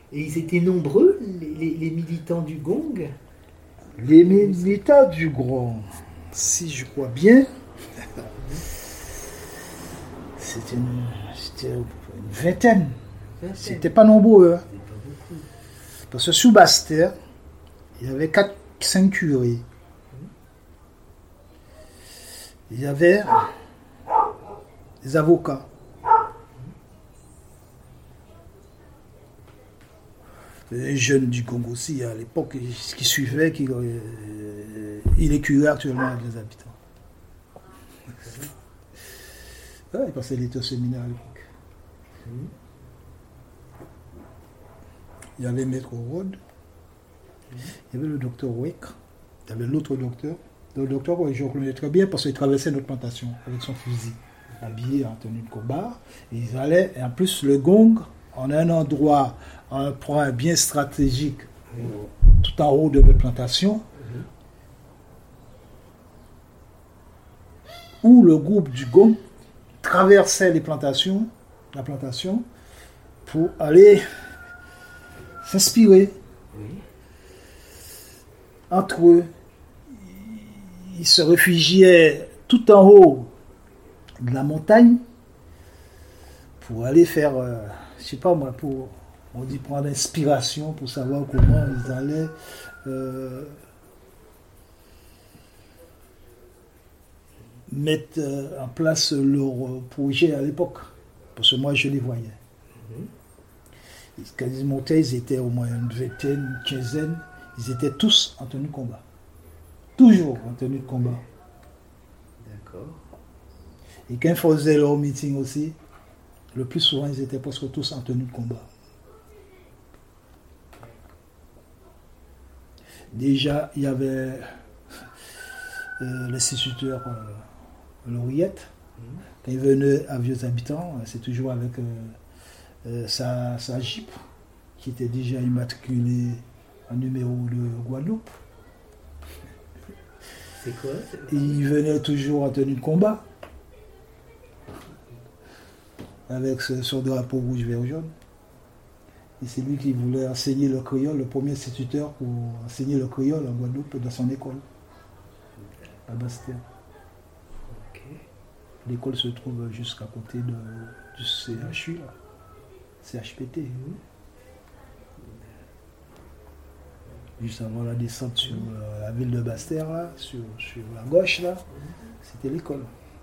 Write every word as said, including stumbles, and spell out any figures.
Et ils étaient nombreux, les, les, les militants du gong? Les militants du gong, si je crois bien, c'était une, c'était une vingtaine. C'était pas nombreux. Hein. Parce que sous Bastère, il y avait quatre cinq curés. Il y avait des avocats. Les jeunes du Congo aussi, à l'époque, qui suivaient, qui, euh, il est curé actuellement avec les habitants. Ouais, il passait l'été au séminaire à l'époque. Il y avait Maître Rode, il y avait le docteur Weck, il y avait l'autre docteur. Le docteur, je le connais très bien parce qu'il traversait notre plantation avec son fusil, habillé en tenue de combat. Et ils allaient, et en plus, le gong, en un endroit, un point bien stratégique, tout en haut de notre plantation, où le groupe du gong traversait les plantations, la plantation, pour aller s'inspirer. Entre eux, ils se réfugiaient tout en haut de la montagne pour aller faire, euh, je sais pas moi, pour, on dit prendre inspiration pour savoir comment ils allaient euh, mettre euh, en place leur projet à l'époque. Parce que moi, je les voyais. Mm-hmm. Quand ils montaient, ils étaient au moins une vingtaine, une quinzaine. Ils étaient tous en tenue de combat. Toujours en tenue de combat. D'accord. Et quand ils faisaient leur meeting aussi, le plus souvent, ils étaient presque tous en tenue de combat. Déjà, il y avait euh, l'instituteur euh, Lauriette. Mmh. Quand il venait à Vieux Habitants, c'est toujours avec euh, euh, sa, sa Jeep, qui était déjà immatriculée en numéro de Guadeloupe. C'est quoi? Et il venait toujours en tenue de combat. Avec ce, son drapeau rouge, vert, jaune. Et c'est lui qui voulait enseigner le créole, le premier instituteur pour enseigner le créole en Guadeloupe dans son école, à Bastère. Okay. L'école se trouve juste à côté de, du C H U, là. C H P T. Oui. Juste avant la descente sur euh, la ville de Bastère, là, sur, sur la gauche, là, c'était l'école.